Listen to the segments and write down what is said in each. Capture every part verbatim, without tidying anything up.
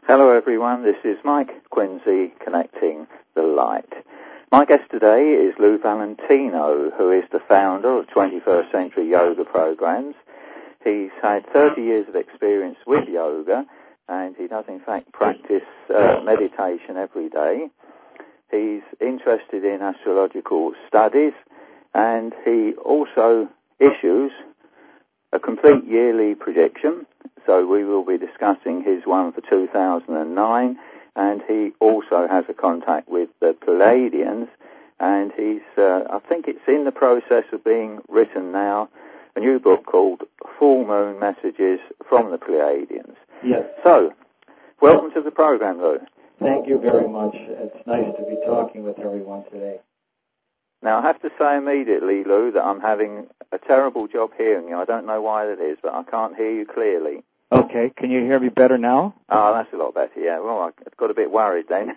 Hello everyone, this is Mike Quincy connecting the light. My guest today is Lou Valentino, who is the founder of twenty-first Century Yoga Programs. He's had thirty years of experience with yoga, and he does in fact practice uh, meditation every day. He's interested in astrological studies, and he also issues a complete yearly prediction. So we will be discussing his one for two thousand nine, and he also has a contact with the Pleiadians, and he's, uh, I think it's in the process of being written now, a new book called Full Moon Messages from the Pleiadians. Yes. So, welcome to the program, Lou. Thank you very much. It's nice to be talking with everyone today. Now, I have to say immediately, Lou, that I'm having a terrible job hearing you. I don't know why that is, but I can't hear you clearly. Okay, can you hear me better now? Oh, that's a lot better, yeah. Well, I got a bit worried then.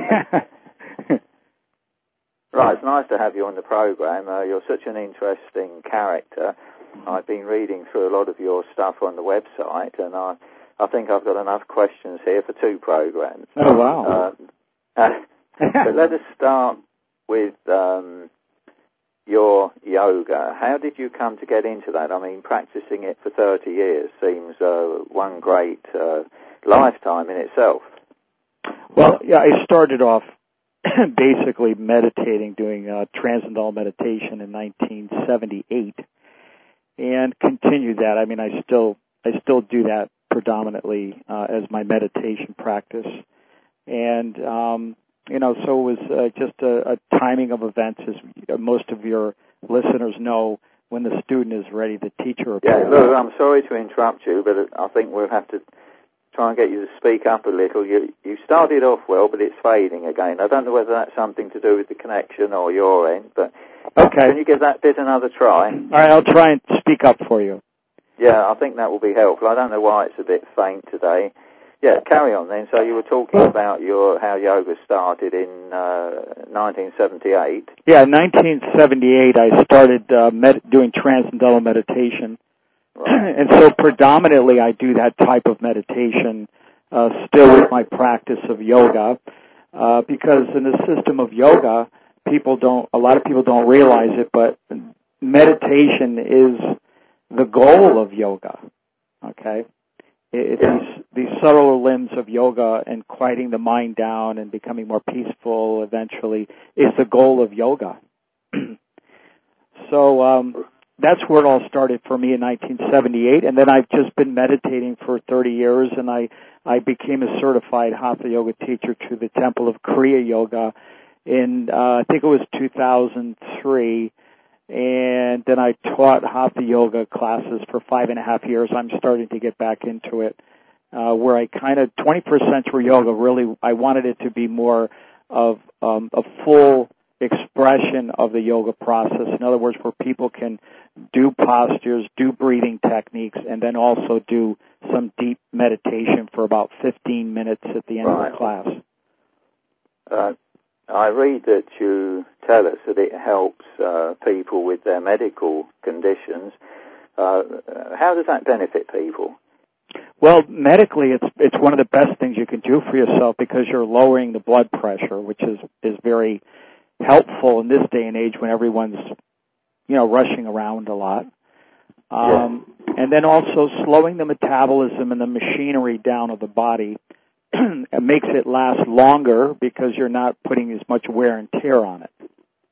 Right, it's nice to have you on the program. Uh, you're such an interesting character. I've been reading through a lot of your stuff on the website, and I, I think I've got enough questions here for two programs. Oh, wow. Uh, uh, but let us start with um, your yoga. How did you come to get into that? I mean, practicing it for thirty years seems uh, one great uh, lifetime in itself. Well, yeah, I started off basically meditating, doing uh, transcendental meditation in nineteen seventy-eight, and continued that. I mean, I still I still do that predominantly uh, as my meditation practice, and um, you know, so it was uh, just a, a timing of events, as most of your listeners know. When the student is ready, the teacher appears. Yeah, Lou, I'm sorry to interrupt you, but I think we'll have to try and get you to speak up a little. You you started off well, but it's fading again. I don't know whether that's something to do with the connection or your end, but okay. Can you give that bit another try? All right, I'll try and speak up for you. Yeah, I think that will be helpful. I don't know why it's a bit faint today. Yeah, carry on then. So you were talking about your how yoga started in uh, nineteen seventy-eight. Yeah, in nineteen seventy-eight I started uh, med- doing transcendental meditation. Right. And so predominantly I do that type of meditation uh, still with my practice of yoga uh, because in the system of yoga, people don't, a lot of people don't realize it, but meditation is the goal of yoga, okay? It, these, these subtler limbs of yoga and quieting the mind down and becoming more peaceful eventually is the goal of yoga. So um, that's where it all started for me in nineteen seventy-eight, and then I've just been meditating for thirty years, and I, I became a certified Hatha Yoga teacher to the Temple of Kriya Yoga in, uh, I think it was two thousand three, and then I taught Hatha Yoga classes for five and a half years. I'm starting to get back into it, uh, where I kind of, twenty-first Century Yoga, really, I wanted it to be more of um, a full expression of the yoga process. In other words, where people can do postures, do breathing techniques, and then also do some deep meditation for about fifteen minutes at the end right. of the class. Uh, I read that you tell us that it helps uh, people with their medical conditions. Uh, how does that benefit people? Well, medically, it's it's one of the best things you can do for yourself because you're lowering the blood pressure, which is, is very helpful in this day and age when everyone's, you know, rushing around a lot. Um, yeah. And then also slowing the metabolism and the machinery down of the body. It makes it last longer because you're not putting as much wear and tear on it.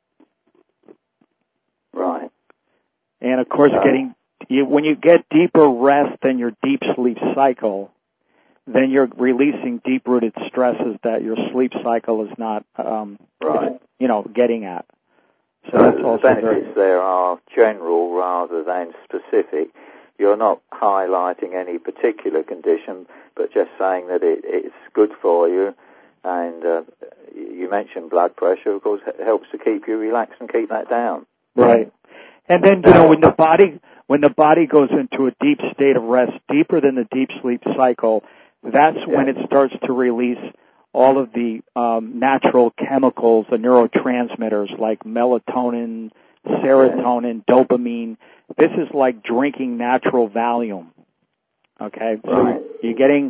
Right. And, of course, uh, getting you, when you get deeper rest than your deep sleep cycle, then you're releasing deep-rooted stresses that your sleep cycle is not, um, right. you know, getting at. So, so that's the also benefits very... there are general rather than specific. You're not highlighting any particular condition, but just saying that it, it's good for you. And uh, you mentioned blood pressure, of course, it helps to keep you relaxed and keep that down. Right. And then, you know, when the body when the body goes into a deep state of rest, deeper than the deep sleep cycle, that's yeah. when it starts to release all of the um, natural chemicals, the neurotransmitters like melatonin, serotonin, yeah. dopamine. This is like drinking natural Valium. Okay, so right. you're getting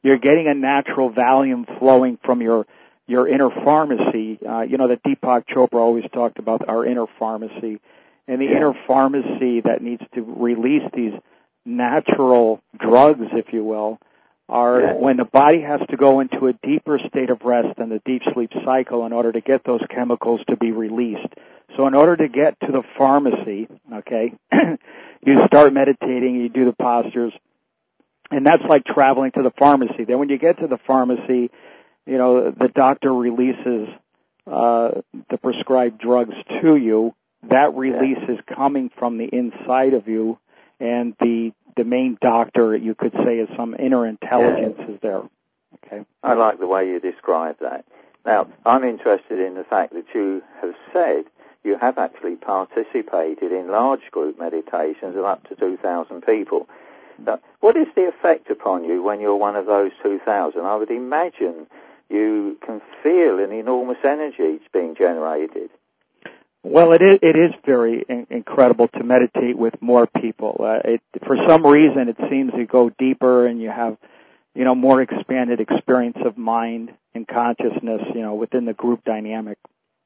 you're getting a natural Valium flowing from your your inner pharmacy. Uh, you know that Deepak Chopra always talked about our inner pharmacy, and the yeah. inner pharmacy that needs to release these natural drugs, if you will, are yeah. when the body has to go into a deeper state of rest than the deep sleep cycle in order to get those chemicals to be released. So in order to get to the pharmacy, okay, you start meditating, you do the postures, and that's like traveling to the pharmacy. Then when you get to the pharmacy, you know, the doctor releases uh, the prescribed drugs to you. That release is coming from the inside of you, and the the main doctor, you could say, is some inner intelligence yeah. is there. Okay. I like the way you describe that. Now, I'm interested in the fact that you have said you have actually participated in large group meditations of up to two thousand people. Now, what is the effect upon you when you're one of those two thousand? I would imagine you can feel an enormous energy being generated. Well, it is, it is very in- incredible to meditate with more people. Uh, it, for some reason, it seems you go deeper and you have, you know, more expanded experience of mind and consciousness, you know, within the group dynamic.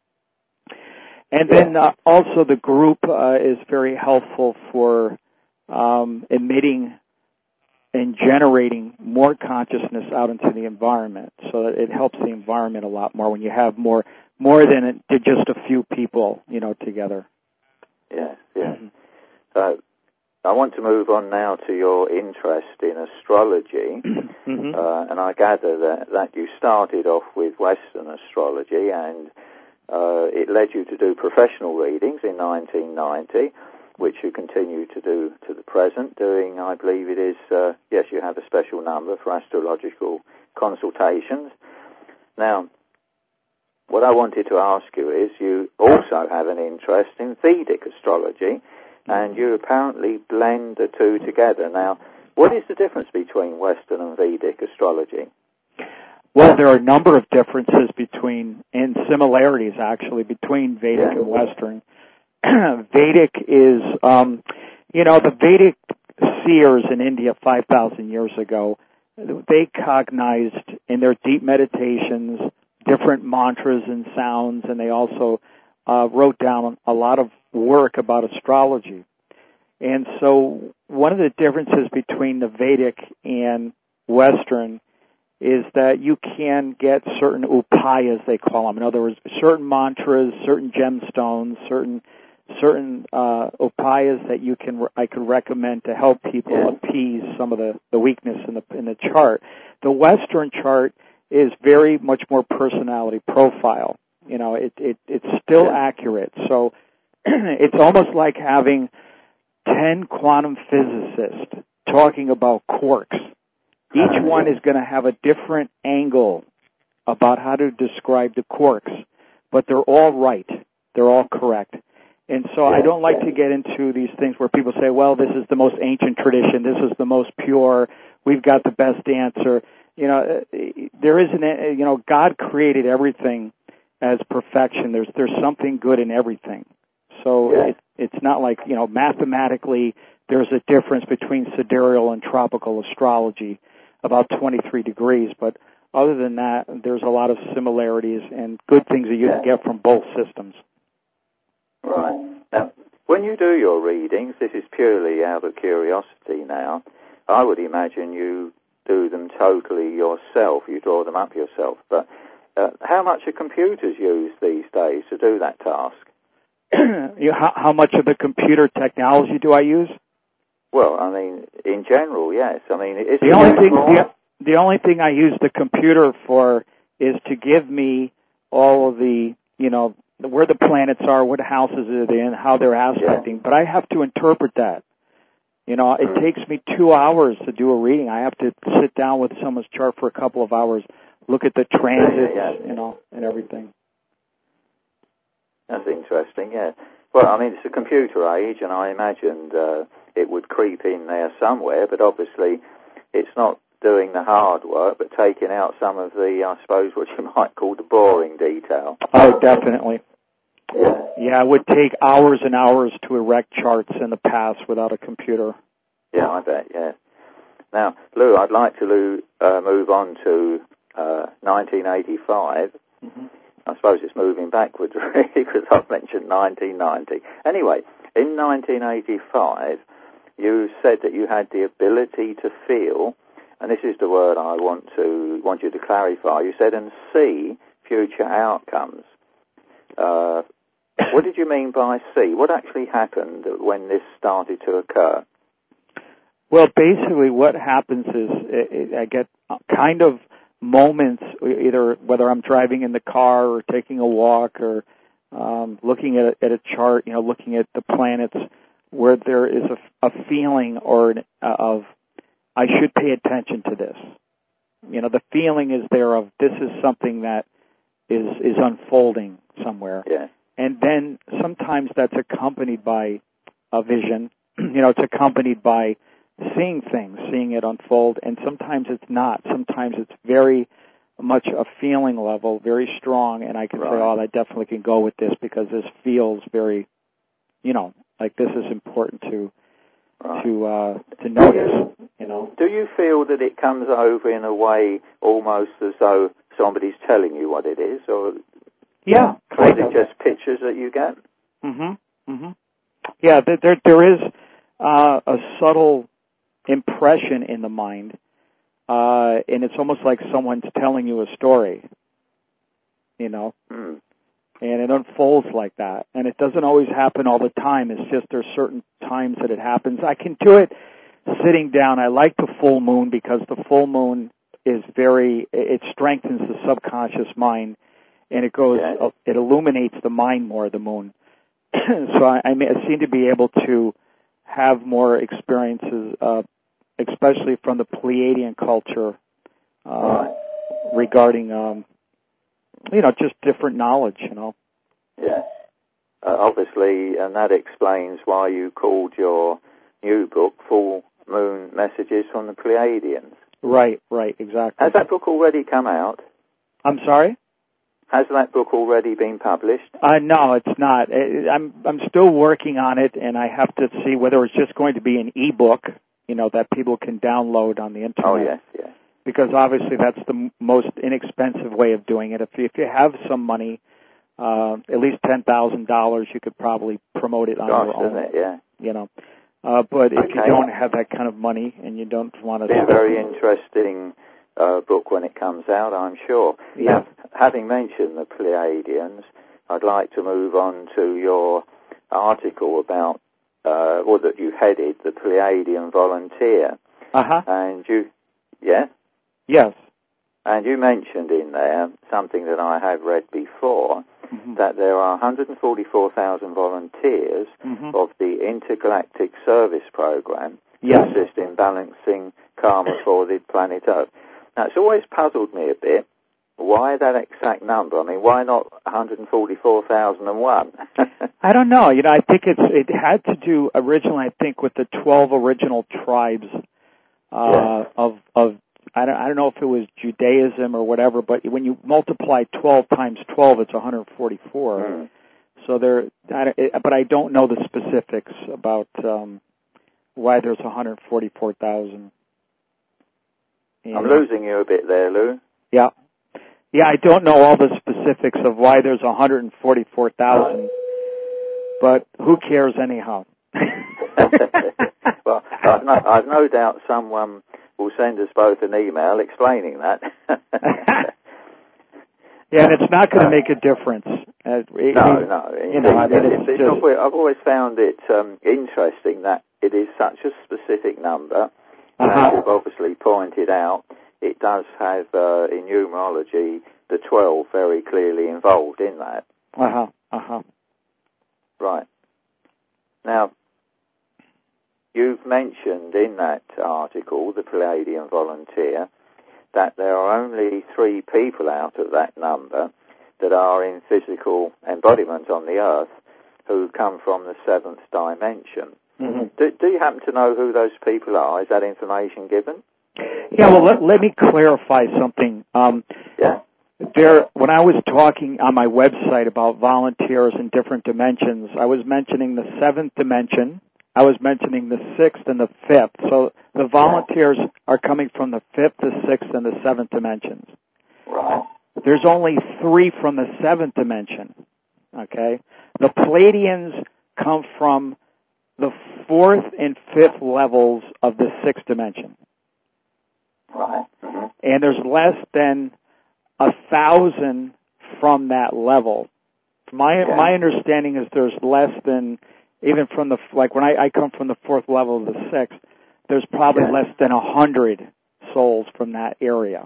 And then uh, also the group uh, is very helpful for um, emitting and generating more consciousness out into the environment. So that it helps the environment a lot more when you have more more than just a few people, you know, together. Yes, yes. Mm-hmm. So I want to move on now to your interest in astrology. Mm-hmm. uh, and I gather that, that you started off with Western astrology, and uh, it led you to do professional readings in nineteen ninety, which you continue to do to the present, doing, I believe it is, uh, yes, you have a special number for astrological consultations. Now, what I wanted to ask you is, you also have an interest in Vedic astrology, and you apparently blend the two together. Now, what is the difference between Western and Vedic astrology? Well, there are a number of differences between, and similarities actually, between Vedic yeah. and Western. Vedic is, um, you know, the Vedic seers in India five thousand years ago, they cognized in their deep meditations different mantras and sounds, and they also uh, wrote down a lot of work about astrology. And so one of the differences between the Vedic and Western is that you can get certain upayas, they call them. In other words, certain mantras, certain gemstones, certain certain uh, upayas that you can I could recommend to help people yeah. appease some of the, the weakness in the in the chart. The Western chart is very much more personality profile. You know, it, it it's still yeah. accurate. So it's almost like having ten quantum physicists talking about quarks. Each one is going to have a different angle about how to describe the quarks, but they're all right. They're all correct. And so I don't like to get into these things where people say, well, this is the most ancient tradition, this is the most pure, we've got the best answer. You know, there isn't, a, you know, God created everything as perfection. There's there's something good in everything. So it, it's not like, you know, mathematically there's a difference between sidereal and tropical astrology, about twenty-three degrees, but other than that, there's a lot of similarities and good things that you can get from both systems. Right. Now, when you do your readings, this is purely out of curiosity now, I would imagine you do them totally yourself, you draw them up yourself, but uh, how much are computers used these days to do that task? you know, how, how much of the computer technology do I use? Well, I mean, in general, yes. I mean, is the only thing the, the only thing I use the computer for is to give me all of the, you know, where the planets are, what houses are in, how they're aspecting. Yeah. But I have to interpret that. You know, it mm. takes me two hours to do a reading. I have to sit down with someone's chart for a couple of hours, look at the transits, yeah, yeah. you know, and everything. That's interesting, yeah. Well, I mean, it's a computer age, and I imagined uh, it would creep in there somewhere, but obviously it's not doing the hard work, but taking out some of the, I suppose, what you might call the boring detail. Oh, definitely. Yeah. Yeah, it would take hours and hours to erect charts in the past without a computer. Yeah, I bet, yeah. Now, Lou, I'd like to Lou, uh, move on to uh, nineteen eighty-five. Mm-hmm. I suppose it's moving backwards, really, because I've mentioned nineteen ninety. Anyway, in nineteen eighty-five, you said that you had the ability to feel, and this is the word I want to want you to clarify. You said, and see future outcomes. Uh, what did you mean by see? What actually happened when this started to occur? Well, basically what happens is it, it, I get kind of moments, either whether I'm driving in the car or taking a walk or um, looking at a, at a chart, you know, looking at the planets, where there is a, a feeling or an, uh, of I should pay attention to this. You know, the feeling is there of this is something that is is unfolding somewhere. Yeah. And then sometimes that's accompanied by a vision. You know, it's accompanied by seeing things, seeing it unfold, and sometimes it's not. Sometimes it's very much a feeling level, very strong, and I can right. say, oh, I definitely can go with this because this feels very, you know, like this is important to right. to uh, to notice. You know. Do you feel that it comes over in a way almost as though somebody's telling you what it is, or yeah, or is it just pictures that you get? Mhm. Mhm. Yeah, there there is uh, a subtle impression in the mind, uh, and it's almost like someone's telling you a story, you know, mm. and it unfolds like that. And it doesn't always happen all the time. It's just there's certain times that it happens. I can do it sitting down. I like the full moon because the full moon is very, it strengthens the subconscious mind, and it goes, yeah. it illuminates the mind more, the moon. So I, I seem to be able to have more experiences, uh, especially from the Pleiadian culture, uh, right. regarding, um, you know, just different knowledge, you know. Yeah. Uh, obviously, and that explains why you called your new book Full Moon Messages from the Pleiadians. Right, right, exactly. Has that book already come out? I'm sorry? Has that book already been published? Uh, no, it's not. I'm I'm still working on it, and I have to see whether it's just going to be an e-book, you know, that people can download on the internet. Oh, yes, yes. Because obviously that's the m- most inexpensive way of doing it. If you, if you have some money, uh, at least ten thousand dollars, you could probably promote it on Gosh, your own. It, yeah. You know, uh, but if okay. you don't have that kind of money and you don't want to... It'll be a very interesting uh, book when it comes out, I'm sure. Yeah. Now, having mentioned the Pleiadians, I'd like to move on to your article about, uh, or that you headed, the Pleiadian Volunteer. Uh-huh. And you, yeah? Yes. And you mentioned in there something that I have read before, mm-hmm. that there are one hundred forty-four thousand volunteers mm-hmm. of the Intergalactic Service Program yes. to assist in balancing karma for the planet Earth. Now, it's always puzzled me a bit. Why that exact number? I mean, why not one hundred forty-four thousand one? I don't know. You know, I think it's it had to do originally, I think, with the twelve original tribes uh, yeah. of of I don't I don't know if it was Judaism or whatever, but when you multiply twelve times twelve, it's one hundred forty-four. Mm. So there, I, but I don't know the specifics about um, why there's one hundred forty-four thousand. I'm losing you a bit there, Lou. Yeah. Yeah, I don't know all the specifics of why there's one hundred forty-four thousand, but who cares anyhow? Well, I've no, I've no doubt someone will send us both an email explaining that. Yeah, and it's not going to make a difference. Uh, it, no, it, no. Indeed, you know, I mean, it's, it's, it's just... always, I've always found it um, interesting that it is such a specific number. Uh-huh. As you've obviously pointed out, it does have, uh, in numerology, the twelve very clearly involved in that. Uh-huh, uh-huh. Right. Now, you've mentioned in that article, the Pleiadian Volunteer, that there are only three people out of that number that are in physical embodiment on the Earth who come from the seventh dimension. Mm-hmm. Do, do you happen to know who those people are? Is that information given? Yeah, well, let, let me clarify something. Um, yeah. There, when I was talking on my website about volunteers in different dimensions, I was mentioning the seventh dimension, I was mentioning the sixth and the fifth. So The volunteers are coming from the fifth, the sixth, and the seventh dimensions. Right. There's only three from the seventh dimension. Okay? The Pleiadians come from the fourth and fifth levels of the sixth dimension. Right. Mm-hmm. And there's less than a thousand from that level. My yeah. my understanding is there's less than, even from the, like when I, I come from the fourth level of the sixth, there's probably yeah. less than a hundred souls from that area.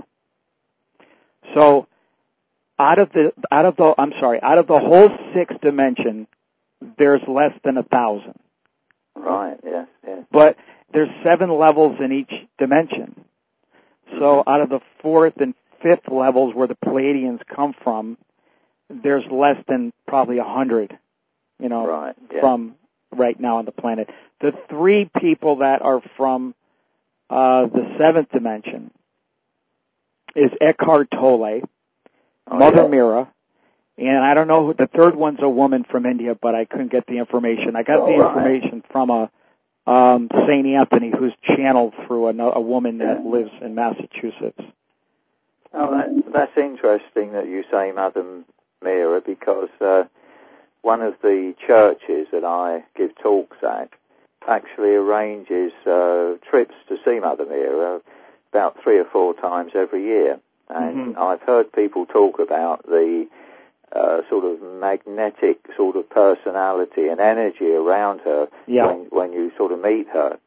So out of the, out of the, I'm sorry, out of the whole sixth dimension, there's less than a thousand. Right, yes, yes. But there's seven levels in each dimension. So out of the fourth and fifth levels where the Pleiadians come from, there's less than probably a hundred, you know, right, yeah. from right now on the planet. The three people that are from uh, the seventh dimension is Eckhart Tolle, oh, Mother yeah. Mira, and I don't know who, the third one's a woman from India, but I couldn't get the information. I got oh, the right. information from a um, Saint Anthony, who's channeled through a, a woman that yeah. lives in Massachusetts. Oh, that, that's interesting that you say Mother Mira, because uh, one of the churches that I give talks at actually arranges uh, trips to see Mother Mira about three or four times every year. And Mm-hmm. I've heard people talk about the uh, sort of magnetic sort of personality and energy around her yeah. when, when you sort of meet her.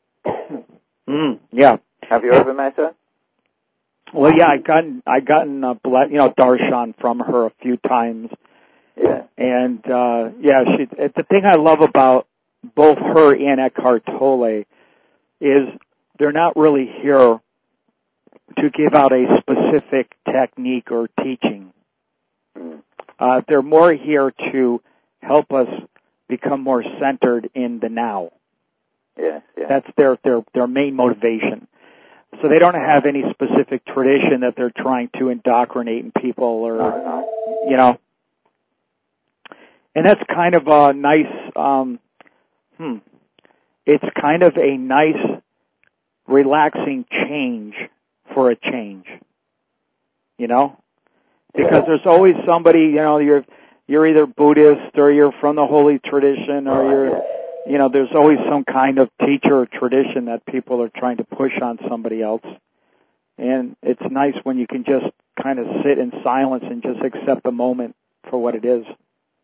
mm, yeah. Have you ever met her? Well, yeah, I gotten I gotten uh, you know darshan from her a few times. Yeah. And uh, yeah, she. The thing I love about both her and Eckhart Tolle is they're not really here to give out a specific technique or teaching. Mm. Uh, they're more here to help us become more centered in the now. Yeah, yeah. That's their their their main motivation. So they don't have any specific tradition that they're trying to indoctrinate in people, or no, no. you know. And that's kind of a nice. Um, hmm. It's kind of a nice, relaxing change for a change. You know, because yeah. there's always somebody. You know, you're you're either Buddhist or you're from the holy tradition, or right, you're. Yeah. You know, there's always some kind of teacher or tradition that people are trying to push on somebody else. And it's nice when you can just kind of sit in silence and just accept the moment for what it is.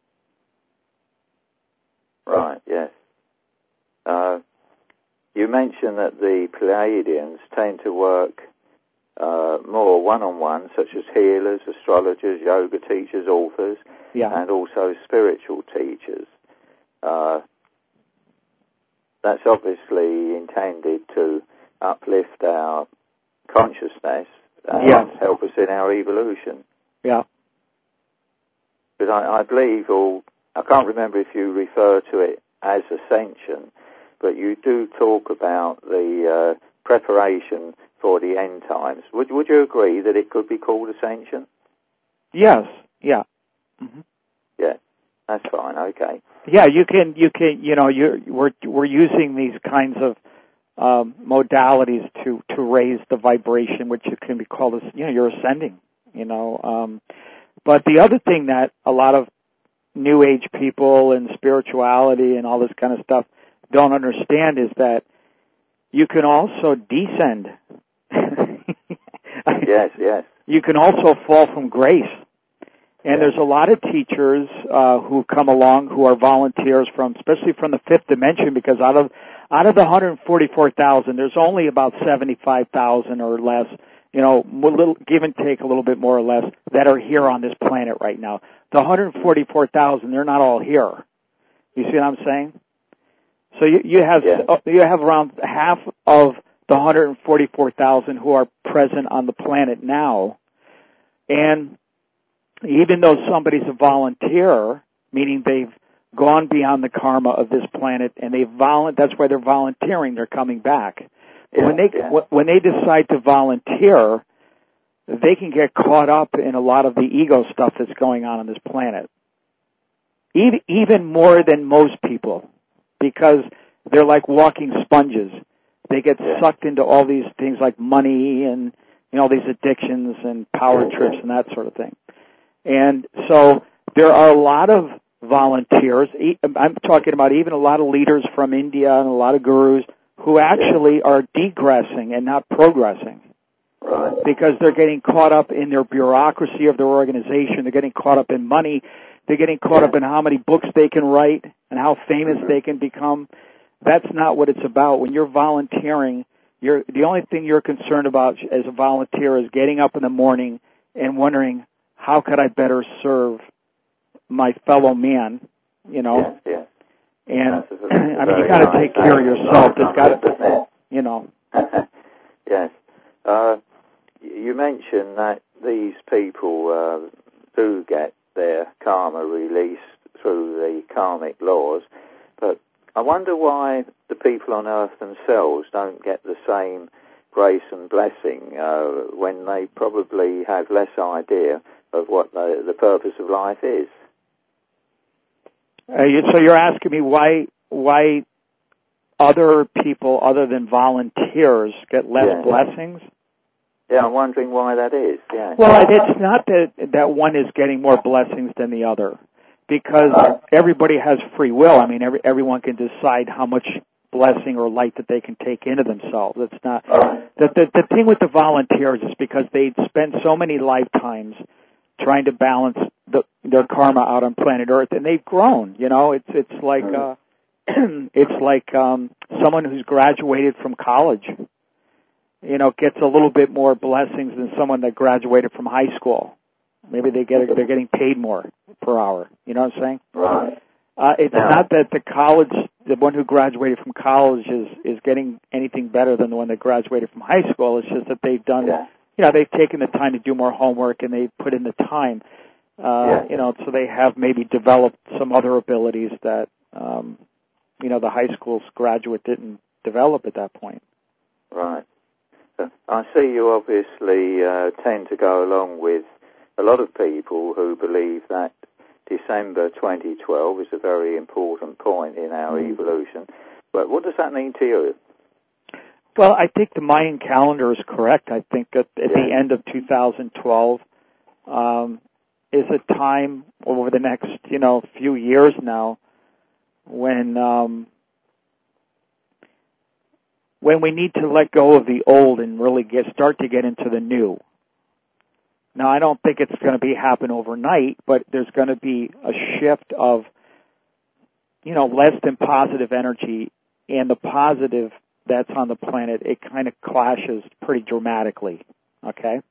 Right, yes. Uh, you mentioned that the Pleiadians tend to work uh, more one-on-one, such as healers, astrologers, yoga teachers, authors, yeah. and also spiritual teachers. Uh, That's obviously intended to uplift our consciousness and yes. help us in our evolution. Yeah. Because I, I believe, or I can't remember if you refer to it as ascension, but you do talk about the uh, preparation for the end times. Would Would you agree that it could be called ascension? Yes. Yeah. Mm-hmm. Yeah. That's fine. Okay. Yeah, you can, you can, you know, you're, we're, we're using these kinds of, um, modalities to, to raise the vibration, which can be called as, you know, you're ascending, you know, um, but the other thing that a lot of New Age people and spirituality and all this kind of stuff don't understand is that you can also descend. Yes, yes. You can also fall from grace. And there's a lot of teachers uh, who come along who are volunteers from, especially from the fifth dimension, because out of out of the one hundred forty-four thousand, there's only about seventy-five thousand or less, you know, a little give and take a little bit more or less, that are here on this planet right now. The one hundred forty-four thousand, they're not all here. You see what I'm saying? So you, you have yeah. you have around half of the one hundred forty-four thousand who are present on the planet now, and even though somebody's a volunteer, meaning they've gone beyond the karma of this planet, and they volu- that's why they're volunteering, they're coming back. Yeah, when they yeah. when they decide to volunteer, they can get caught up in a lot of the ego stuff that's going on on this planet. Even, even more than most people, because they're like walking sponges. They get yeah. sucked into all these things like money and, you know, these addictions and power yeah. trips and that sort of thing. And so there are a lot of volunteers. I'm talking about even a lot of leaders from India and a lot of gurus who actually yeah. are degressing and not progressing. Right. Because they're getting caught up in their bureaucracy of their organization. They're getting caught up in money. They're getting caught yeah. up in how many books they can write and how famous mm-hmm. they can become. That's not what it's about. When you're volunteering, you're the only thing you're concerned about as a volunteer is getting up in the morning and wondering, how could I better serve my fellow man, you know? Yeah, yeah. And, a, I mean, you got to nice take care of yourself. It's got to, you know. Yes. Uh, you mentioned that these people uh, do get their karma released through the karmic laws, but I wonder why the people on Earth themselves don't get the same grace and blessing uh, when they probably have less idea of what the, the purpose of life is. Uh, you, so you're asking me why why other people other than volunteers get less yeah. blessings? Yeah, I'm wondering why that is. Yeah. Well, it's not that that one is getting more blessings than the other, because everybody has free will. I mean, every, everyone can decide how much blessing or light that they can take into themselves. It's not the, the the thing with the volunteers is because they spend so many lifetimes trying to balance the, their karma out on planet Earth, and they've grown. You know, it's it's like uh, it's like um, someone who's graduated from college. You know, gets a little bit more blessings than someone that graduated from high school. Maybe they get they're getting paid more per hour. You know what I'm saying? Right. Uh, it's yeah. not that the college, the one who graduated from college is is getting anything better than the one that graduated from high school. It's just that they've done, yeah. you know, they've taken the time to do more homework and they've put in the time. Uh, yeah. You know, so they have maybe developed some other abilities that, um, you know, the high school graduate didn't develop at that point. Right. I see you obviously uh, tend to go along with a lot of people who believe that December twenty twelve is a very important point in our mm. evolution. But what does that mean to you? Well, I think the Mayan calendar is correct. I think that at yeah. the end of two thousand twelve um, is a time over the next, you know, few years now when um, when we need to let go of the old and really get start to get into the new. Now, I don't think it's going to be happen overnight, but there's going to be a shift of, you know, less than positive energy, and the positive that's on the planet, it kind of clashes pretty dramatically, okay?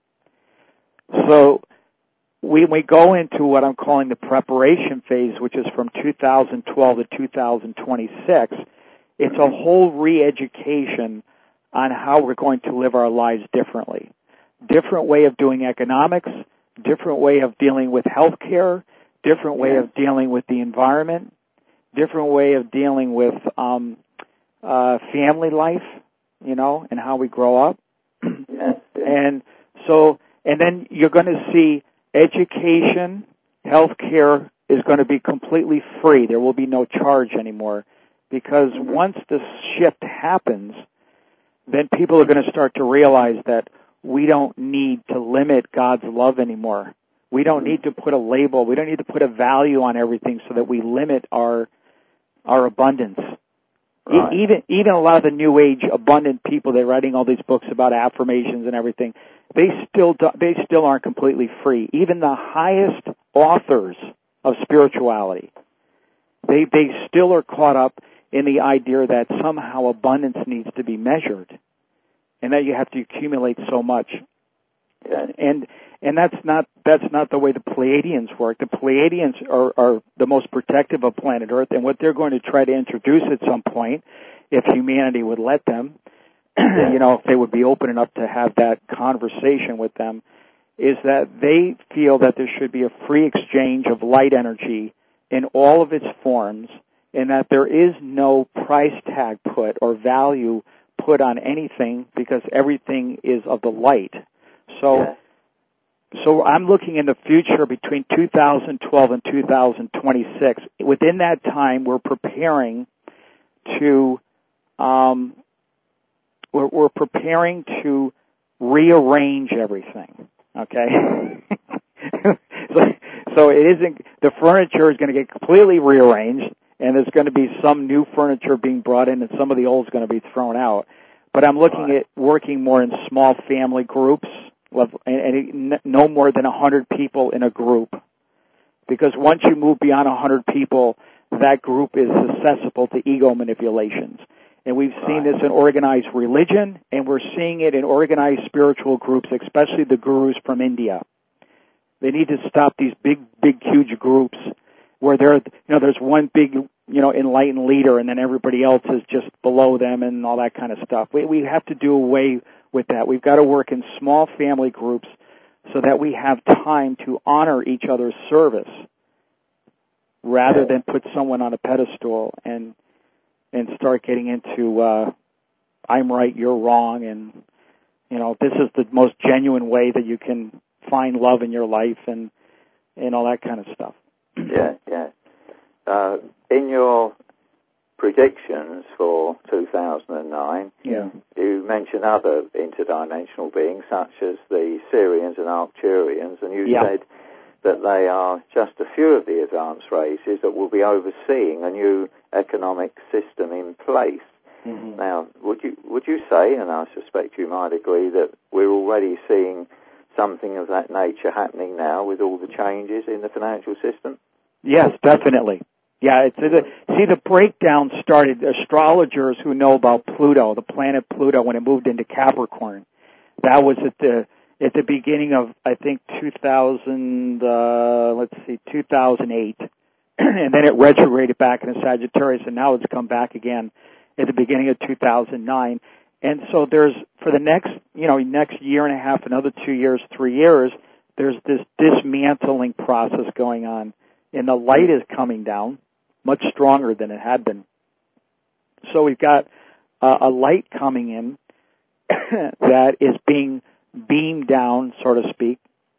So when we go into what I'm calling the preparation phase, which is from two thousand twelve to two thousand twenty-six, it's a whole re-education on how we're going to live our lives differently. Different way of doing economics, different way of dealing with healthcare, different way yeah. of dealing with the environment, different way of dealing with um, uh, family life, you know, and how we grow up. yeah. Yeah. And so, and then you're going to see education, healthcare is going to be completely free. There will be no charge anymore. Because mm-hmm. once this shift happens, then people are going to start to realize that we don't need to limit God's love anymore. We don't mm-hmm. need to put a label. We don't need to put a value on everything so that we limit our our abundance. Right. E- even even a lot of the New Age abundant people, they're writing all these books about affirmations and everything. They still do, they still aren't completely free. Even the highest authors of spirituality, they they still are caught up in the idea that somehow abundance needs to be measured, and that you have to accumulate so much. Yeah. And and that's not that's not the way the Pleiadians work. The Pleiadians are, are the most protective of planet Earth, and what they're going to try to introduce at some point, if humanity would let them, yeah. you know, if they would be open enough to have that conversation with them, is that they feel that there should be a free exchange of light energy in all of its forms, and that there is no price tag put or value put on anything because everything is of the light. So, yeah. so I'm looking in the future between two thousand twelve and two thousand twenty-six. Within that time, we're preparing to um, we're, we're preparing to rearrange everything. Okay, so, so it isn't. The furniture is going to get completely rearranged, and there's going to be some new furniture being brought in, and some of the old is going to be thrown out. But I'm looking right. at working more in small family groups, and, and no more than one hundred people in a group. Because once you move beyond one hundred people, that group is susceptible to ego manipulations. And we've seen right. this in organized religion, and we're seeing it in organized spiritual groups, especially the gurus from India. They need to stop these big, big, huge groups where there, you know, there's one big, you know, enlightened leader, and then everybody else is just below them and all that kind of stuff. We, we have to do away with that. We've got to work in small family groups so that we have time to honor each other's service rather than put someone on a pedestal and and start getting into uh, I'm right, you're wrong, and, you know, this is the most genuine way that you can find love in your life and, and all that kind of stuff. Yeah, yeah. Uh, in your predictions for two thousand nine, yeah. you mentioned other interdimensional beings such as the Syrians and Arcturians, and you yeah. said that they are just a few of the advanced races that will be overseeing a new economic system in place. Mm-hmm. Now, would you would you say, and I suspect you might agree, that we're already seeing something of that nature happening now with all the changes in the financial system? Yes, definitely. Yeah, it's the, see, the breakdown started, astrologers who know about Pluto, the planet Pluto, when it moved into Capricorn. That was at the at the beginning of, I think, two thousand, uh, let's see, two thousand eight. And then it retrograded back into Sagittarius, and now it's come back again at the beginning of two thousand nine. And so there's, for the next, you know, next year and a half, another two years, three years, there's this dismantling process going on. And the light is coming down much stronger than it had been. So we've got uh, a light coming in that is being beamed down, so to speak.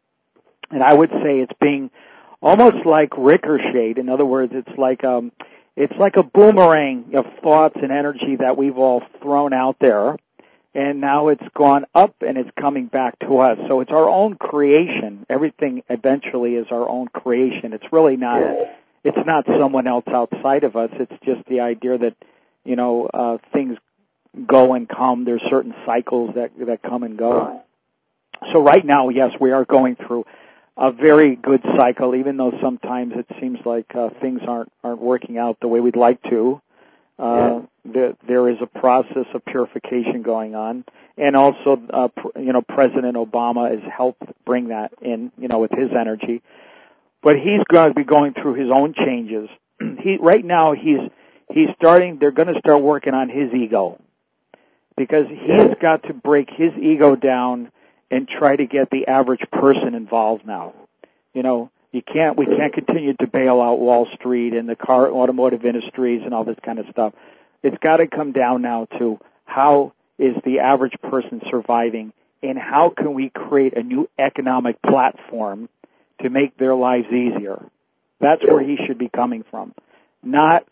And I would say it's being almost like ricocheted. In other words, it's like um, it's like a boomerang of thoughts and energy that we've all thrown out there, and now it's gone up and it's coming back to us. So it's our own creation. Everything eventually is our own creation. It's really not. It's not someone else outside of us. It's just the idea that, you know, uh, things go and come. There's certain cycles that that come and go. So right now, yes, we are going through a very good cycle, even though sometimes it seems like uh, things aren't aren't working out the way we'd like to. Uh, yeah. there, there is a process of purification going on, and also, uh, pr- you know, President Obama has helped bring that in, you know, with his energy. But he's going to be going through his own changes. he right now he's he's starting. They're going to start working on his ego, because he's got to break his ego down and try to get the average person involved now. You know, you can't, we can't continue to bail out Wall Street and the car, automotive industries and all this kind of stuff. It's got to come down now to how is the average person surviving, and how can we create a new economic platform to make their lives easier. That's where he should be coming from. Not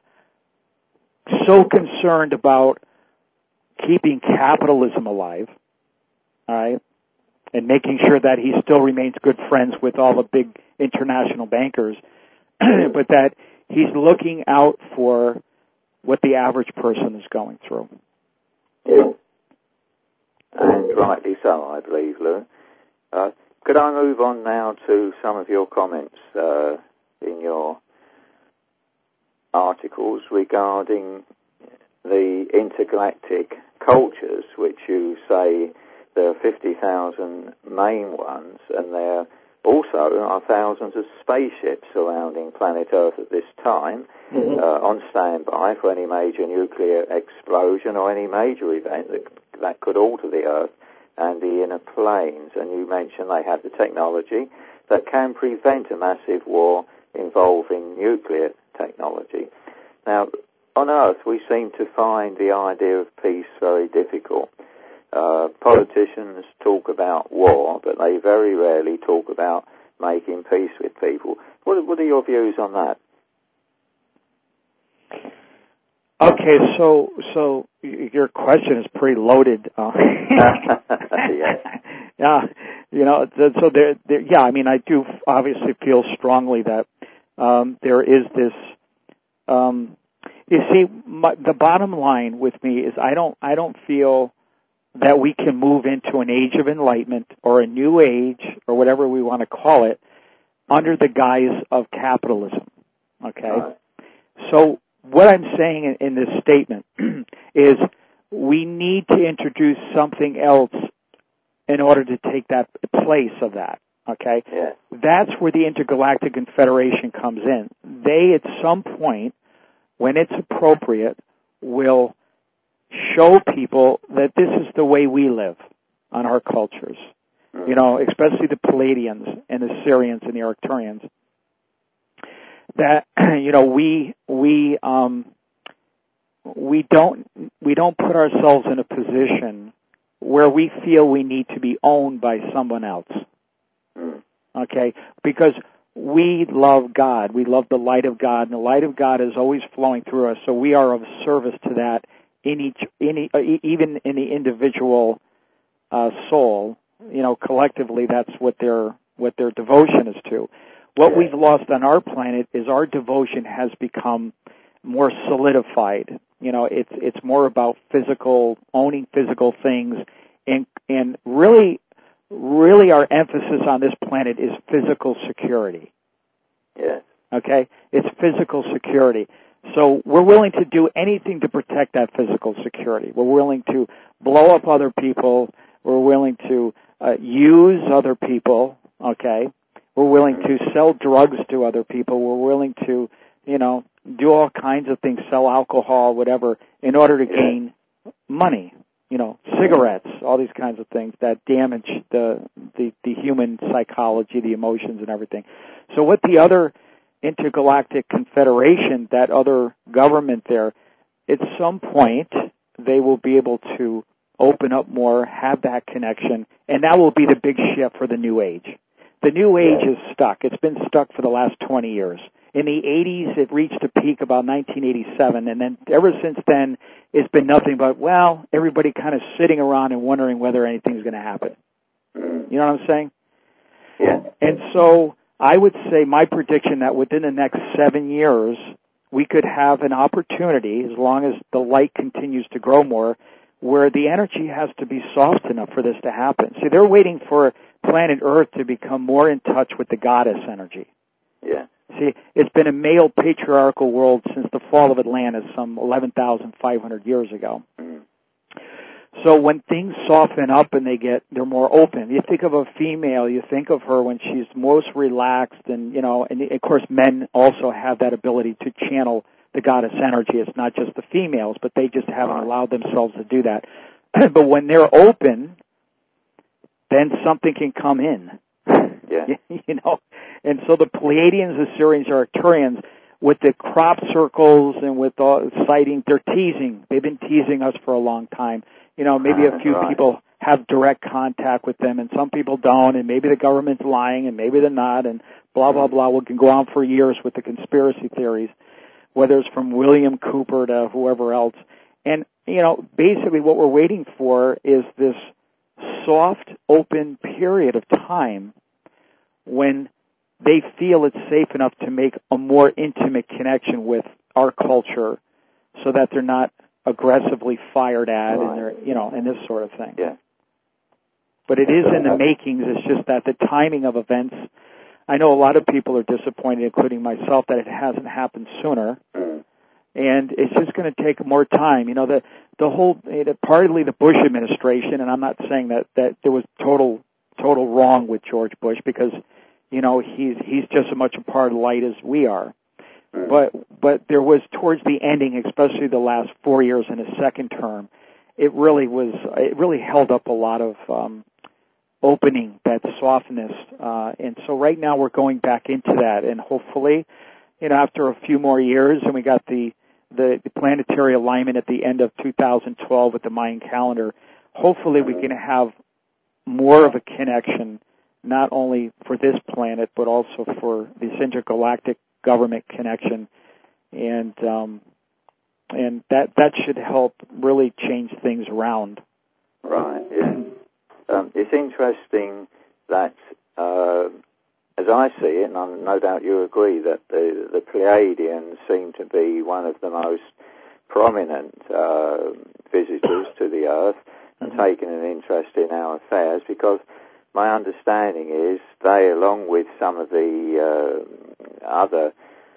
so concerned about keeping capitalism alive, all right, and making sure that he still remains good friends with all the big international bankers, but that he's looking out for what the average person is going through. Yeah. And rightly so, I believe, Lou. Uh, could I move on now to some of your comments uh, in your articles regarding the intergalactic cultures, which you say there are fifty thousand main ones, and there also are thousands of spaceships surrounding planet Earth at this time, mm-hmm. uh, on standby for any major nuclear explosion or any major event that, that could alter the Earth and the inner planes. And you mentioned they have the technology that can prevent a massive war involving nuclear technology. Now, on Earth, we seem to find the idea of peace very difficult. Uh, politicians talk about war, but they very rarely talk about making peace with people. What, what are your views on that? Okay, so so your question is pretty loaded. Uh, yeah. yeah, you know, so there, there, yeah. I mean, I do obviously feel strongly that um, there is this. Um, you see, my, the bottom line with me is I don't I don't feel that we can move into an age of enlightenment or a new age or whatever we want to call it under the guise of capitalism. Okay, Right. so. What I'm saying in, in this statement is we need to introduce something else in order to take that place of that, okay? Yeah. That's where the Intergalactic Confederation comes in. They, at some point, when it's appropriate, will show people that this is the way we live on our cultures. You know, especially the Palladians and the Syrians and the Arcturians. That, you know, we we um we don't we don't put ourselves in a position where we feel we need to be owned by someone else. Okay? Because we love God. We love the light of God, and the light of God is always flowing through us, so we are of service to that in each in uh, even in the individual uh soul. You know, collectively that's what their what their devotion is to. What we've lost on our planet is our devotion has become more solidified. You know, it's it's more about physical, owning physical things, and and really, really our emphasis on this planet is physical security. Yeah. Okay? It's physical security. So we're willing to do anything to protect that physical security. We're willing to blow up other people. We're willing to uh, use other people, okay? We're willing to sell drugs to other people. We're willing to, you know, do all kinds of things, sell alcohol, whatever, in order to gain money. You know, cigarettes, all these kinds of things that damage the, the, the human psychology, the emotions and everything. So what the other Intergalactic Confederation, that other government there, at some point they will be able to open up more, have that connection, and that will be the big shift for the New Age. The New Age is stuck. It's been stuck for the last twenty years. In the eighties, it reached a peak about nineteen eighty-seven, and then ever since then, it's been nothing but, well, everybody kind of sitting around and wondering whether anything's going to happen. You know what I'm saying? Yeah. And so I would say my prediction that within the next seven years, we could have an opportunity, as long as the light continues to grow more, where the energy has to be soft enough for this to happen. See, they're waiting for planet Earth to become more in touch with the goddess energy. Yeah. See, it's been a male patriarchal world since the fall of Atlantis some eleven thousand five hundred years ago. Mm. So when things soften up and they get, they're more open. You think of a female, you think of her when she's most relaxed and, you know, and of course men also have that ability to channel the goddess energy. It's not just the females, but they just haven't allowed themselves to do that. But when they're open, then something can come in. Yeah. You know, and so the Pleiadians, the Syrians, the Arcturians, with the crop circles and with all sighting, they're teasing. They've been teasing us for a long time. You know, maybe a few right. people have direct contact with them, and some people don't, and maybe the government's lying, and maybe they're not, and blah, blah, blah. We can go on for years with the conspiracy theories, whether it's from William Cooper to whoever else. And, you know, basically what we're waiting for is this soft, open period of time when they feel it's safe enough to make a more intimate connection with our culture so that they're not aggressively fired at right. and they're, you know, and this sort of thing. Yeah. But it is in the makings. It's just that the timing of events, I know a lot of people are disappointed, including myself, that it hasn't happened sooner. Mm. And it's just going to take more time. You know, the the whole, partly the Bush administration, and I'm not saying that, that there was total total wrong with George Bush because, you know, he's he's just as much a part of light as we are. Mm. But but there was, towards the ending, especially the last four years in his second term, it really was, it really held up a lot of um, opening, that softness. Uh, and so right now we're going back into that, and hopefully, you know, after a few more years, and we got the, the, the planetary alignment at the end of two thousand twelve with the Mayan calendar, hopefully we can have more of a connection, not only for this planet, but also for this intergalactic government connection. And, um, and that that should help really change things around. Right. Yeah. Um, it's interesting that, uh, as I see it, and I'm, no doubt you agree, that the, the Pleiadians seem to be one of the most prominent uh, visitors to the Earth and mm-hmm. taking an interest in our affairs, because my understanding is they, along with some of the uh, other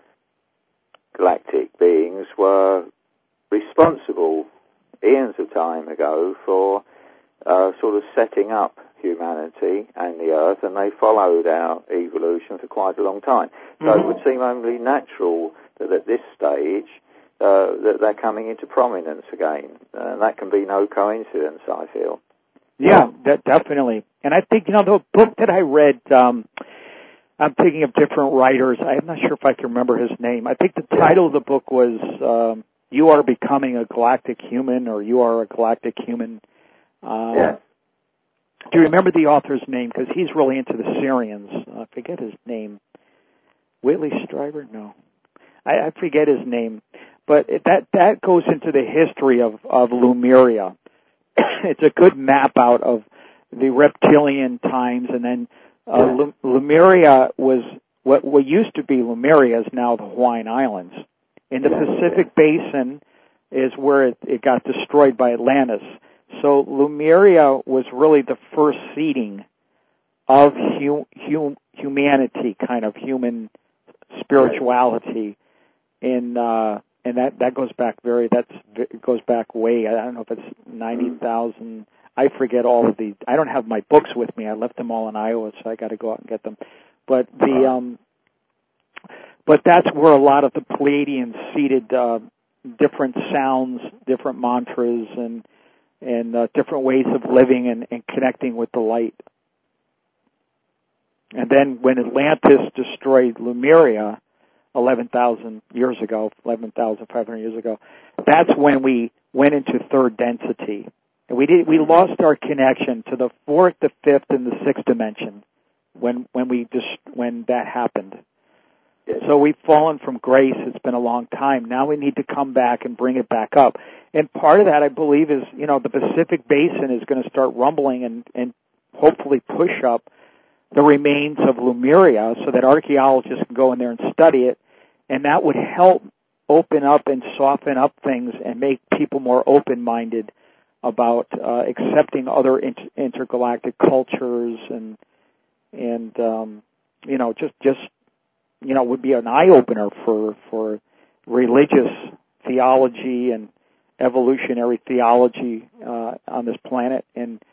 galactic beings, were responsible eons of time ago for uh, sort of setting up humanity and the Earth, and they followed our evolution for quite a long time. So mm-hmm. it would seem only natural that at this stage uh, that they're coming into prominence again, and that can be no coincidence, I feel. Yeah, that, definitely. And I think, you know, the book that I read, um, I'm thinking of different writers. I'm not sure if I can remember his name. I think the title of the book was um, You Are Becoming a Galactic Human, or You Are a Galactic Human. Uh, yeah. Do you remember the author's name? Because he's really into the Sirians. I forget his name. Whitley Strieber? No. I, I forget his name. But it, that that goes into the history of, of Lemuria. It's a good map out of the reptilian times, and then uh, Lemuria was, what, what used to be Lemuria is now the Hawaiian Islands. In the Pacific Basin is where it, it got destroyed by Atlantis. So Lemuria was really the first seeding of hu- hum- humanity, kind of human spirituality, in uh, and that, that goes back very that's it goes back way. I don't know if it's ninety thousand. I forget all of the. I don't have my books with me. I left them all in Iowa, so I got to go out and get them. But the um, but that's where a lot of the Pleiadians seeded uh, different sounds, different mantras, and and uh, different ways of living and, and connecting with the light. And then when Atlantis destroyed Lemuria eleven thousand years ago, eleven thousand five hundred years ago, that's when we went into third density. And we did, we lost our connection to the fourth, the fifth, and the sixth dimension when when we just when that happened. So we've fallen from grace. It's been a long time. Now we need to come back and bring it back up. And part of that, I believe, is, you know, the Pacific Basin is going to start rumbling and, and hopefully push up the remains of Lemuria so that archaeologists can go in there and study it. And that would help open up and soften up things and make people more open-minded about uh, accepting other inter- intergalactic cultures and, and um, you know, just, just, you know, would be an eye-opener for, for religious theology and evolutionary theology uh, on this planet. And,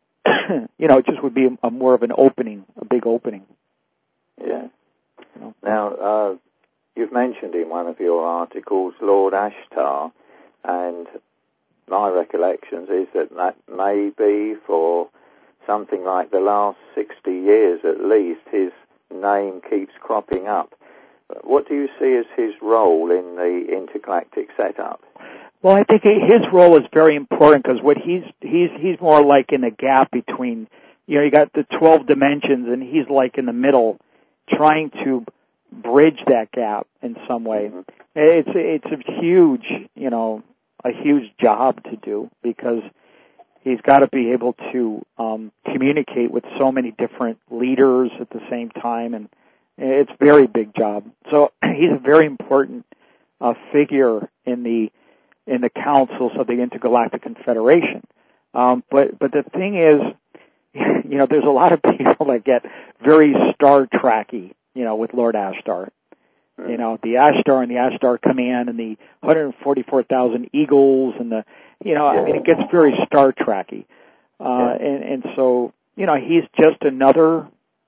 you know, it just would be a, a more of an opening, a big opening. Yeah. You know? Now, uh, you've mentioned in one of your articles Lord Ashtar, and my recollections is that that may be for something like the last sixty years at least, his name keeps cropping up. What do you see as his role in the intergalactic setup? Well, I think his role is very important because what he's he's he's more like in the gap between, you know, you got the twelve dimensions, and he's like in the middle, trying to bridge that gap in some way. Mm-hmm. It's it's a huge, you know, a huge job to do because he's got to be able to um, communicate with so many different leaders at the same time, and it's a very big job. So he's a very important uh, figure in the in the councils of the Intergalactic Confederation. Um, but but the thing is, you know, there's a lot of people that get very Star Trek-y, you know, with Lord Ashtar. You know, the Ashtar and the Ashtar Command and the one hundred forty-four thousand Eagles and the, you know, I mean, it gets very Star Trek-y. Uh, and, and so, you know, he's just another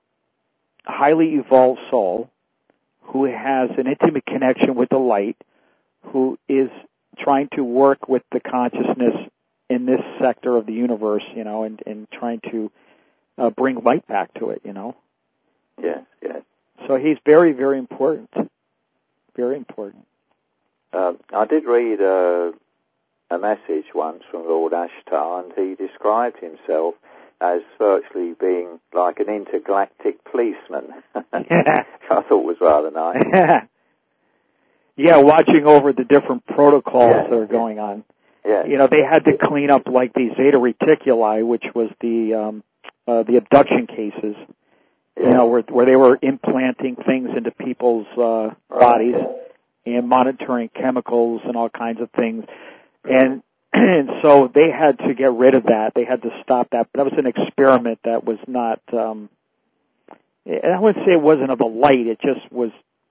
highly evolved soul who has an intimate connection with the light, who is trying to work with the consciousness in this sector of the universe, you know, and, and trying to uh, bring light back to it, you know. Yes, yes. So he's very, very important. Very important. Uh, I did read a, a message once from Lord Ashtar, and he described himself as virtually being like an intergalactic policeman. Yeah. I thought was rather nice. Yeah, watching over the different protocols yeah, that are yeah. going on. Yeah. You know, they had to clean up like the Zeta Reticuli, which was the um, uh, the abduction cases. Yeah. You know, where where they were implanting things into people's uh, right. bodies and monitoring chemicals and all kinds of things, and and so they had to get rid of that. They had to stop that. But that was an experiment that was not. Um, and I wouldn't say it wasn't of a light. It just was.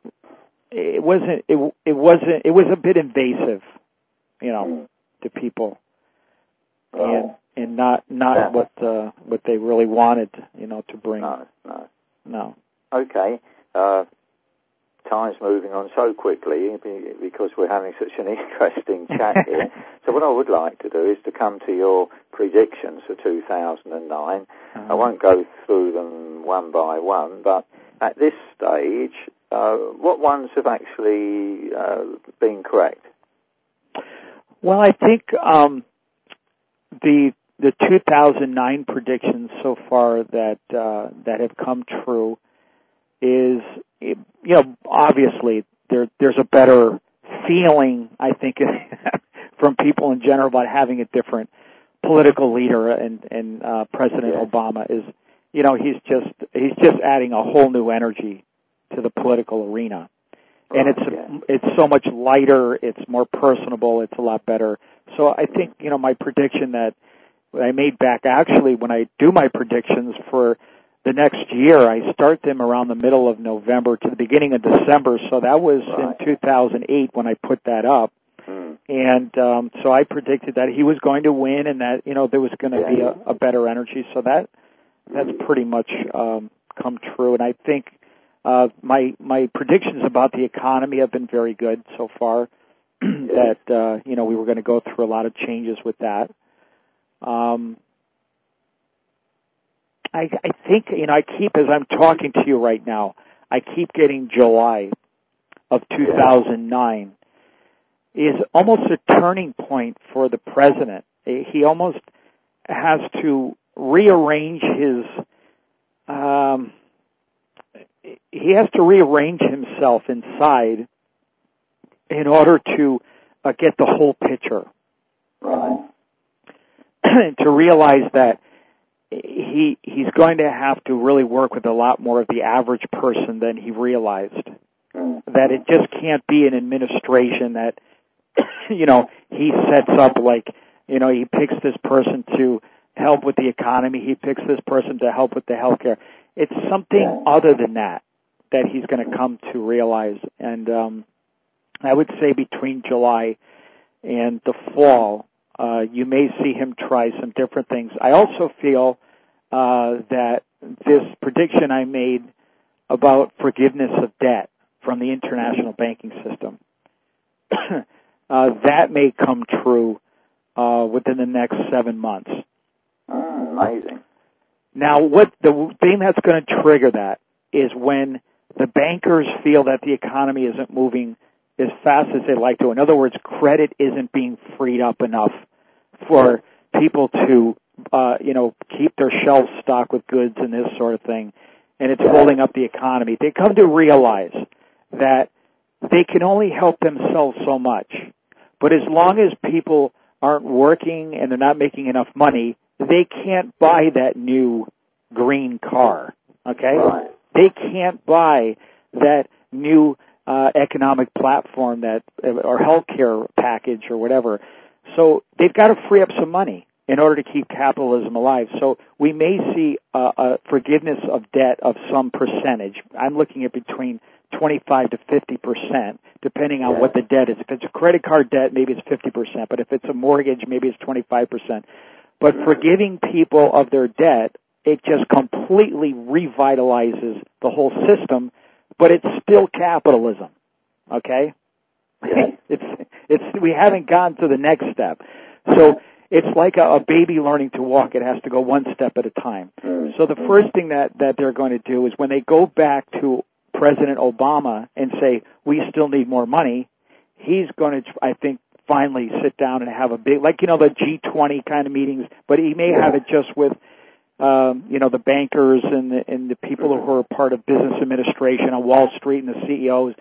It wasn't. It it wasn't. It was a bit invasive, you know, mm. to people, right. and and not not yeah. what uh, what they really wanted, you know, to bring. No, no, no. Okay. Uh, time's moving on so quickly because we're having such an interesting chat here. So what I would like to do is to come to your predictions for two thousand nine. Uh-huh. I won't go through them one by one, but at this stage, uh, what ones have actually uh, been correct? Well, I think um, the the two thousand nine predictions so far that uh, that have come true is, you know, obviously there there's a better feeling, I think, from people in general about having a different political leader, and and uh, President yeah. Obama is, you know, he's just he's just adding a whole new energy to the political arena. And it's yeah. it's so much lighter, it's more personable, it's a lot better. So I think, you know, my prediction that I made back, actually, when I do my predictions for the next year, I start them around the middle of November to the beginning of December. So that was right. in two thousand eight when I put that up. Mm. And um, so I predicted that he was going to win and that, you know, there was going to yeah. be a, a better energy. So that that's pretty much um, come true. And I think Uh, my my predictions about the economy have been very good so far. that uh, you know we were going to go through a lot of changes with that. Um, I, I think you know I keep as I'm talking to you right now, I keep getting July of two thousand nine is almost a turning point for the president. He almost has to rearrange his. Um, He has to rearrange himself inside in order to uh, get the whole picture. Right. To realize that he he's going to have to really work with a lot more of the average person than he realized. Mm-hmm. That it just can't be an administration that, you know, he sets up like, you know, he picks this person to help with the economy, he picks this person to help with the healthcare. It's something other than that that he's going to come to realize. And um, I would say between July and the fall, uh, you may see him try some different things. I also feel uh, that this prediction I made about forgiveness of debt from the international banking system, uh, that may come true uh, within the next seven months. Mm, amazing. Now, what the thing that's going to trigger that is when the bankers feel that the economy isn't moving as fast as they'd like to. In other words, credit isn't being freed up enough for people to, uh, you know, keep their shelves stocked with goods and this sort of thing, and it's holding up the economy. They come to realize that they can only help themselves so much. But as long as people aren't working and they're not making enough money, they can't buy that new green car, okay? Right. They can't buy that new uh, economic platform that or healthcare package or whatever. So they've got to free up some money in order to keep capitalism alive. So we may see uh, a forgiveness of debt of some percentage. I'm looking at between twenty-five to fifty percent, depending on what the debt is. If it's a credit card debt, maybe it's fifty percent. But if it's a mortgage, maybe it's twenty-five percent. But forgiving people of their debt, it just completely revitalizes the whole system, but it's still capitalism, okay? it's it's we haven't gotten to the next step. So it's like a, a baby learning to walk. It has to go one step at a time. So the first thing that, that they're going to do is when they go back to President Obama and say, we still need more money, he's going to, I think, finally sit down and have a big, like, you know, the G twenty kind of meetings, but he may have it just with, um, you know, the bankers and the, and the people who are part of business administration on Wall Street and the C E Os.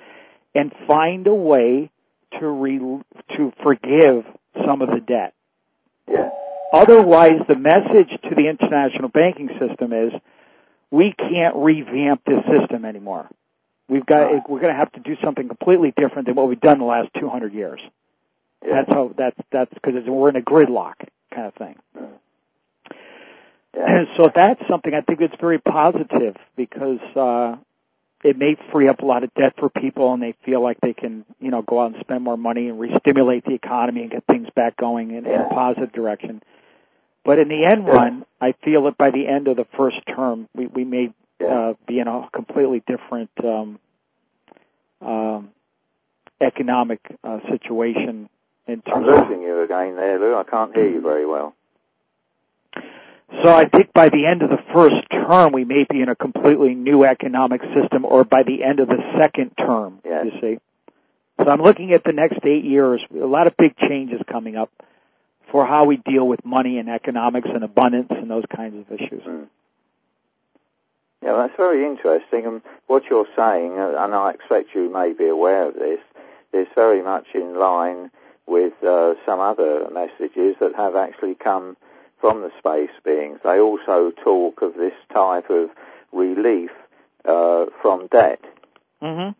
and find a way to re, to forgive some of the debt. Yeah. Otherwise, the message to the international banking system is, we can't revamp this system anymore. We've got, right. We're going to have to do something completely different than what we've done the last two hundred years. Yeah. That's how, that's, that's because we're in a gridlock kind of thing. Yeah. And so that's something I think that's very positive because, uh, it may free up a lot of debt for people and they feel like they can, you know, go out and spend more money and re-stimulate the economy and get things back going in, yeah. in a positive direction. But in the end run, I feel that by the end of the first term, we, we may uh, be in a completely different um, um, economic uh, situation. In terms I'm losing you again there, Lou. I can't hear you very well. So I think by the end of the first term, we may be in a completely new economic system, or by the end of the second term, yes. you see. So I'm looking at the next eight years, a lot of big changes coming up for how we deal with money and economics and abundance and those kinds of issues. Mm. Yeah, well, that's very interesting. And what you're saying, and I expect you may be aware of this, is very much in line with uh, some other messages that have actually come from the space beings. They also talk of this type of relief uh, from debt. Mm-hmm.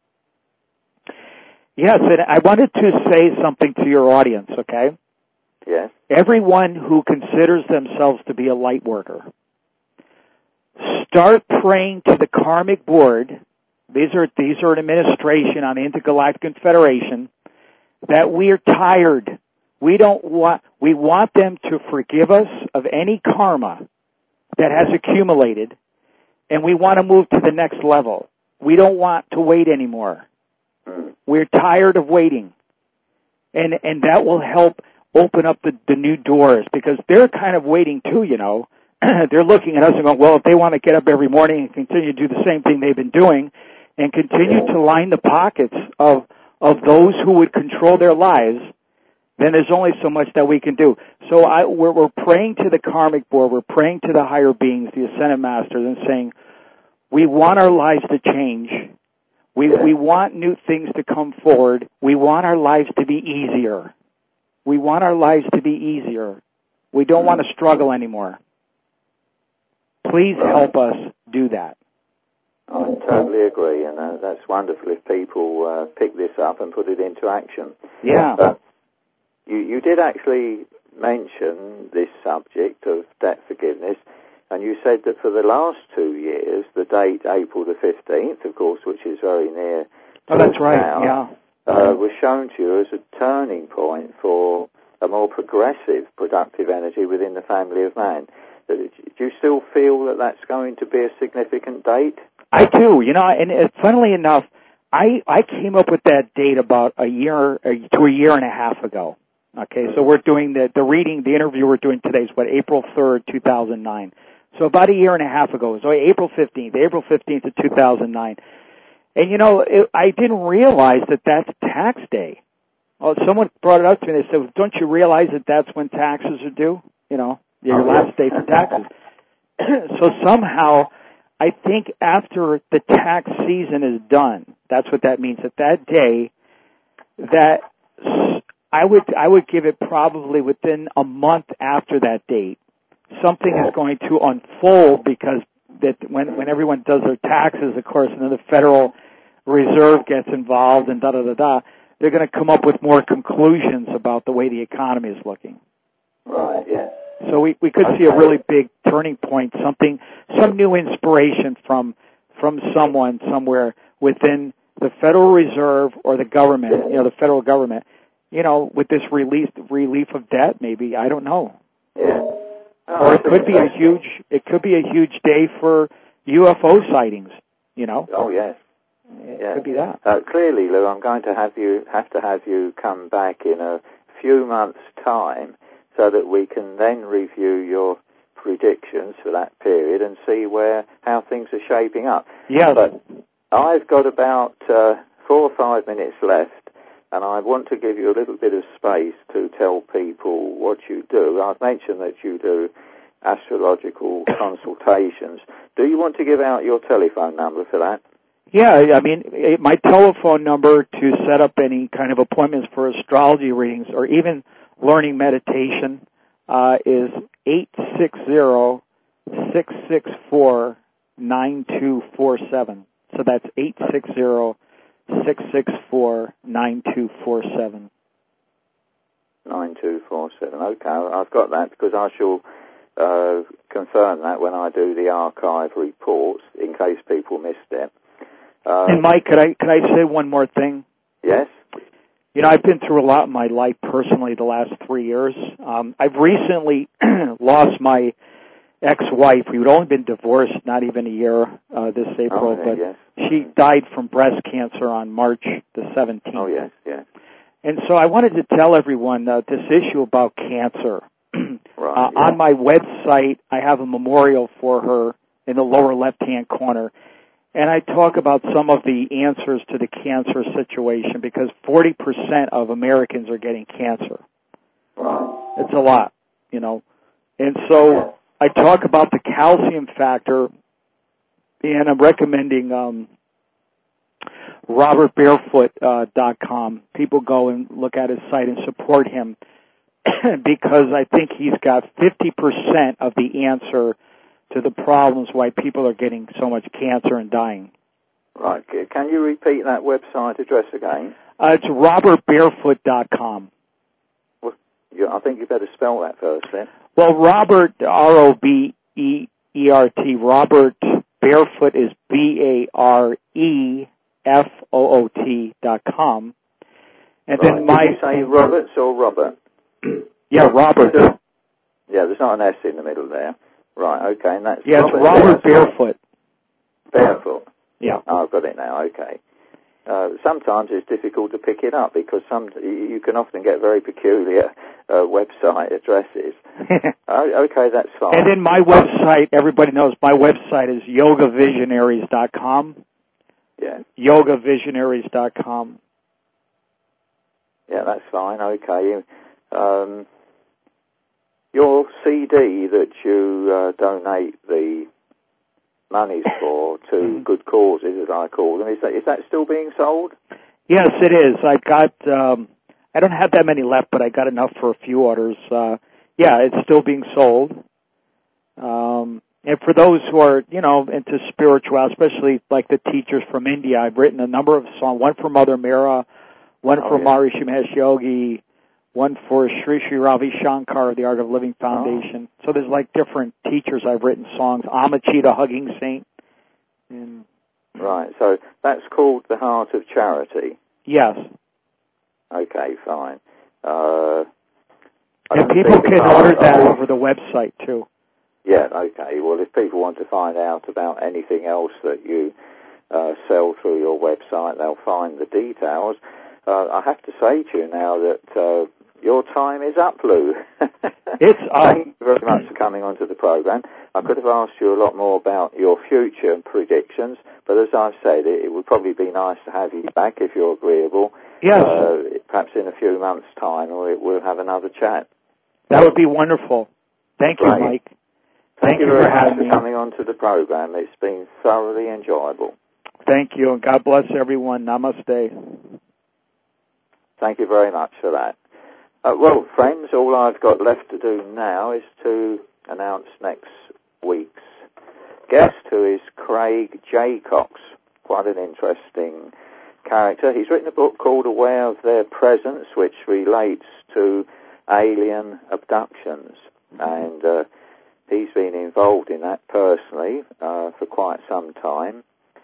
Yes, and I wanted to say something to your audience, okay? Yes. Everyone who considers themselves to be a light worker, start praying to the karmic board. These are these are an administration on the Intergalactic Confederation, that we are tired. We don't want, we want them to forgive us of any karma that has accumulated, and we want to move to the next level. We don't want to wait anymore. We're tired of waiting. And, and that will help open up the, the new doors, because they're kind of waiting too, you know. They're looking at us and going, well, if they want to get up every morning and continue to do the same thing they've been doing and continue to line the pockets of, of those who would control their lives, then there's only so much that we can do. So I, we're, we're praying to the karmic board, we're praying to the higher beings, the ascended masters, and saying, we want our lives to change. We, we want new things to come forward. We want our lives to be easier. We want our lives to be easier. We don't want to struggle anymore. Please help us do that. I totally agree, and uh, that's wonderful if people uh, pick this up and put it into action. Yeah. Uh, You, you did actually mention this subject of debt forgiveness, and you said that for the last two years, the date April the fifteenth, of course, which is very near to oh, that's right. now, yeah. uh, was shown to you as a turning point for a more progressive, productive energy within the family of man. Do you still feel that that's going to be a significant date? I do. You know, and uh, funnily enough, I, I came up with that date about a year uh, to a year and a half ago. Okay, so we're doing the, the reading, the interview we're doing today is what, April third, two thousand nine. So about a year and a half ago, so April fifteenth, April fifteenth of two thousand nine. And you know, it, I didn't realize that that's tax day. Well, someone brought it up to me, they said, don't you realize that that's when taxes are due? You know, your last day for taxes. So somehow, I think after the tax season is done, that's what that means, that that day, that I would I would give it probably within a month after that date, something is going to unfold, because that when when everyone does their taxes, of course, and then the Federal Reserve gets involved and da da da da, they're going to come up with more conclusions about the way the economy is looking. Right. Yeah. So we we could see a really big turning point, something, some new inspiration from from someone somewhere within the Federal Reserve or the government, you know, the federal government. You know, with this relief relief of debt, maybe, I don't know. Yeah. Oh, or it could be a huge it could be a huge day for U F O sightings. You know. Oh yes. It yeah. could be that. Uh, clearly, Lou, I'm going to have you have to have you come back in a few months' time, so that we can then review your predictions for that period and see where how things are shaping up. Yes. But I've got about uh, four or five minutes left. And I want to give you a little bit of space to tell people what you do. I've mentioned that you do astrological consultations. Do you want to give out your telephone number for that? Yeah, I mean, it, my telephone number to set up any kind of appointments for astrology readings or even learning meditation uh, is eight six zero, six six four, nine two four seven. So that's eight six zero, six six four, nine two four seven. nine two four seven. Okay, I've got that because I shall uh, confirm that when I do the archive reports in case people missed it. Um, and Mike, could I could I say one more thing? Yes. You know, I've been through a lot in my life personally the last three years. Um, I've recently lost my ex-wife. We had only been divorced not even a year uh, this April, oh, but yes. she died from breast cancer on March the seventeenth. Oh, yes, yes. And so I wanted to tell everyone uh, this issue about cancer. Right, uh, yeah. On my website, I have a memorial for her in the lower left-hand corner. And I talk about some of the answers to the cancer situation because forty percent of Americans are getting cancer. Right. It's a lot, you know. And so I talk about the calcium factor, and I'm recommending um, Robert Barefoot dot com. People go and look at his site and support him because I think he's got fifty percent of the answer to the problems why people are getting so much cancer and dying. Right. Can you repeat that website address again? Uh, it's Robert Barefoot dot com. Well, you, I think you better spell that first then. Well, Robert, R O B E E R T, Robert Barefoot is B A R E F O O T dot com. And right. then my... Did you say Roberts or Robert? Yeah, Robert. Yeah, there's not an S in the middle there. Right, okay, and that's yeah, Robert, it's Robert Barefoot. Barefoot. Barefoot. Yeah. Oh, I've got it now, okay. Uh, sometimes it's difficult to pick it up because some you can often get very peculiar uh, website addresses. oh, okay, that's fine. And then my website, everybody knows my website is yoga visionaries dot com. Yeah. yoga visionaries dot com. Yeah, that's fine, okay. Um, your C D that you uh, donate the monies for to mm-hmm. good causes, as I call them, is that is that still being sold? Yes, it is. I've got, um, I don't have that many left, but I got enough for a few orders. Uh, yeah, it's still being sold. Um, and for those who are, you know, into spiritual, especially like the teachers from India, I've written a number of songs, one for Mother Meera, one oh, for yeah. Maharishi Mahesh Yogi, one for Sri Sri Ravi Shankar of the Art of Living Foundation. Oh. So there's like different teachers I've written songs. Amachita, Hugging Saint. And, right, so that's called The Heart of Charity. Yes. Okay, fine. Uh, and people can order that over the website too. Yeah, okay. Well, if people want to find out about anything else that you uh, sell through your website, they'll find the details. Uh, I have to say to you now that uh, your time is up, Lou. It's up. Thank you very much for coming onto the program. I could have asked you a lot more about your future predictions, but as I've said, it, it would probably be nice to have you back if you're agreeable. Yes. Uh, perhaps in a few months' time, or we'll have another chat. That would be wonderful. Thank you, Great. Mike. Thank, Thank you very for much having for me. coming onto the program. It's been thoroughly enjoyable. Thank you, and God bless everyone. Namaste. Thank you very much for that. Uh, well, friends, all I've got left to do now is to announce next week's guest, who is Craig Jaycox. Quite an interesting character. He's written a book called Aware of Their Presence, which relates to alien abductions. And uh, he's been involved in that personally uh, for quite some time.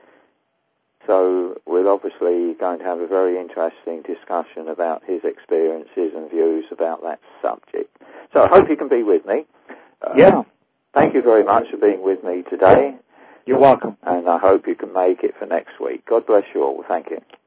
So we're obviously going to have a very interesting discussion about his experiences and views about that subject. So I hope you can be with me. Uh, yeah. Thank you very much for being with me today. You're welcome. And I hope you can make it for next week. God bless you all. Thank you.